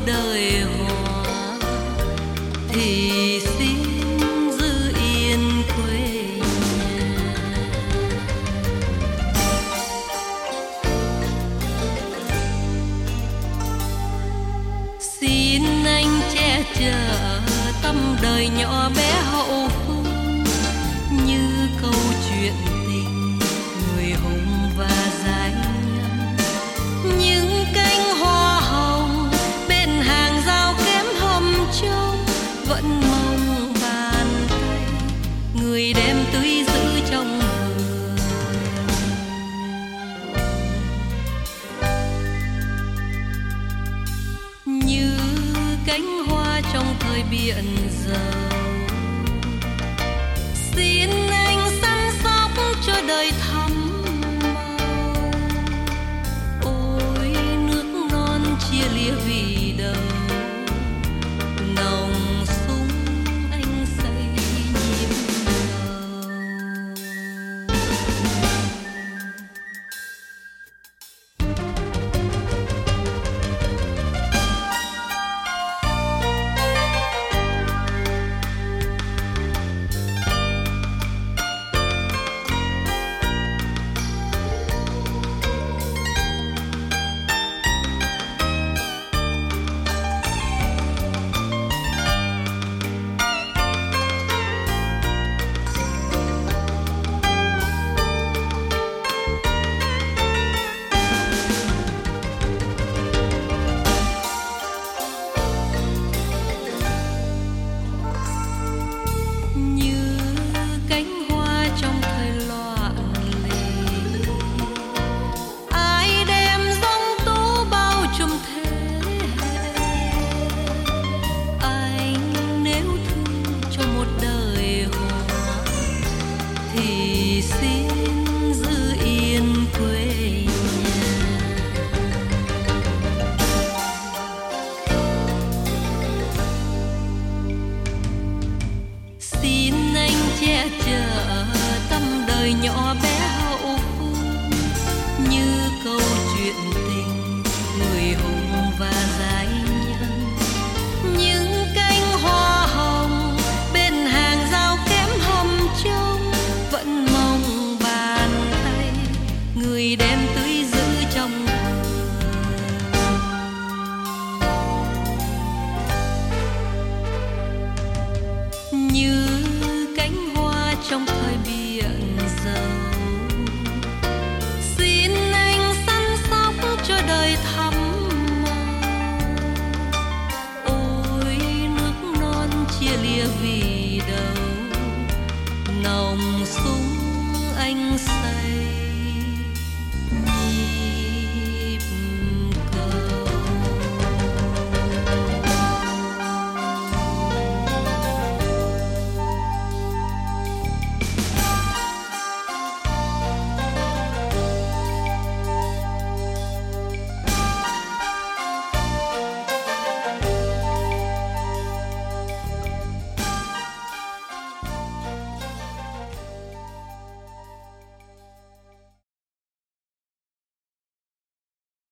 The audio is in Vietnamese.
đời hoa thì xin giữ yên quê nhà. Xin anh che chở tâm đời nhỏ bé hậu phương như câu chuyện tình người hùng và giai nhân. Những cánh hoa hồng bên hàng rào kém hầm trông vẫn mong bàn tay người đem tưới giữ trong vườn. Như cánh hoa trong thời biển dầu, xin anh săn sóc cho đời thắm màu. Ôi nước non chia lìa vì đâu, nòng súng anh xây nhịp đầu. Thì xin giữ yên quê nhà. Xin anh che chở tâm đời nhỏ bé hậu phương như câu chuyện tình người hùng và giai nhân. Những cánh hoa hồng bên hàng rào kém hầm trông vẫn mong bàn tay người đem tưới giữ trong vườn. Như cánh hoa trong thời biển dầu, xin anh săn sóc cho đời thắm màu. Ôi nước non chia lìa vì đâu, nòng súng anh xây